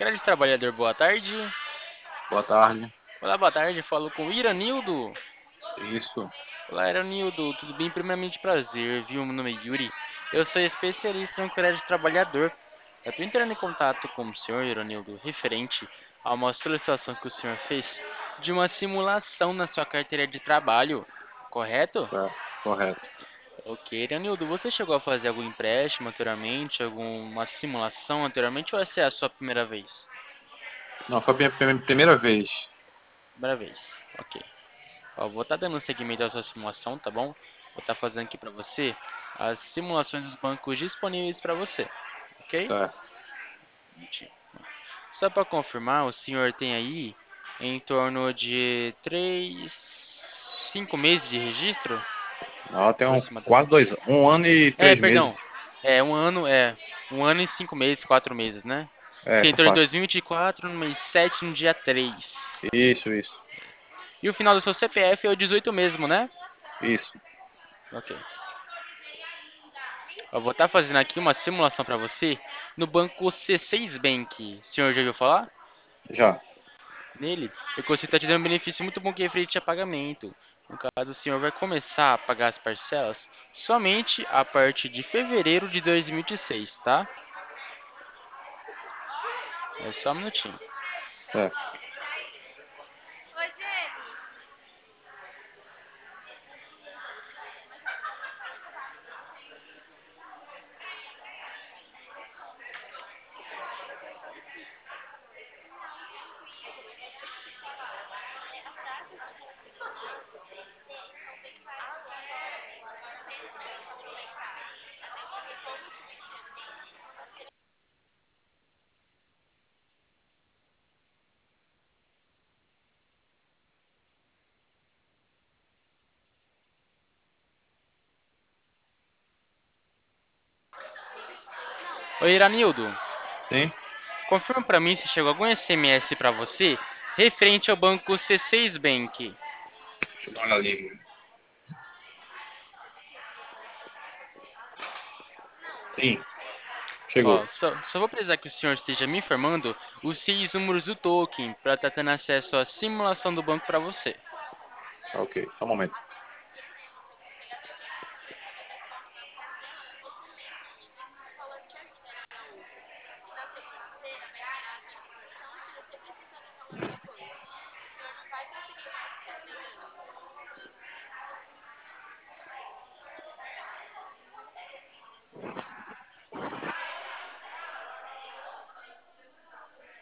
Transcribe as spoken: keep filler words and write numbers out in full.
Crédito Trabalhador, boa tarde. Boa tarde. Olá, boa tarde. Falo com o Iranildo. Isso, Olá, Iranildo. Tudo bem? Primeiramente, prazer, viu? Meu nome é Yuri. Eu sou especialista no Crédito Trabalhador. Eu estou entrando em contato com o senhor, Iranildo, referente a uma solicitação que o senhor fez de uma simulação na sua carteira de trabalho, correto? certo, correto. Ok, Iranildo, você chegou a fazer algum empréstimo anteriormente, alguma simulação anteriormente, ou essa é a sua primeira vez? Não, foi a minha prime- primeira vez. Primeira vez, ok. Ó, vou estar dando seguimento à sua simulação, tá bom? Vou estar fazendo aqui para você as simulações dos bancos disponíveis para você, ok? Certo. Só para confirmar, o senhor tem aí em torno de três, cinco meses de registro, Ela tem um, quase aproximadamente. dois, um ano e É, três perdão, meses. é um ano, é um ano e cinco meses, quatro meses, né? É, Você essa entrou em faixa. dois mil e vinte e quatro, no mês sete, no dia três. Isso, isso, E o final do seu C P F é o dezoito mesmo, né? isso. Ok. Eu vou estar fazendo aqui uma simulação para você no banco C seis Bank. O senhor já ouviu falar? Já. Nele, é que você está te dando um benefício muito bom que é frente a pagamento. No caso, o senhor vai começar a pagar as parcelas somente a partir de fevereiro de dois mil e vinte e seis, tá? É só um minutinho. Certo. Oi, Iranildo. Sim? Confirma para mim se chegou algum S M S para você referente ao banco C seis Bank. Deixa eu dar uma olhadinha. Sim, chegou. Ó, só, só vou precisar que o senhor esteja me informando os seis números do token para estar tendo acesso à simulação do banco para você. Tá ok, só um momento.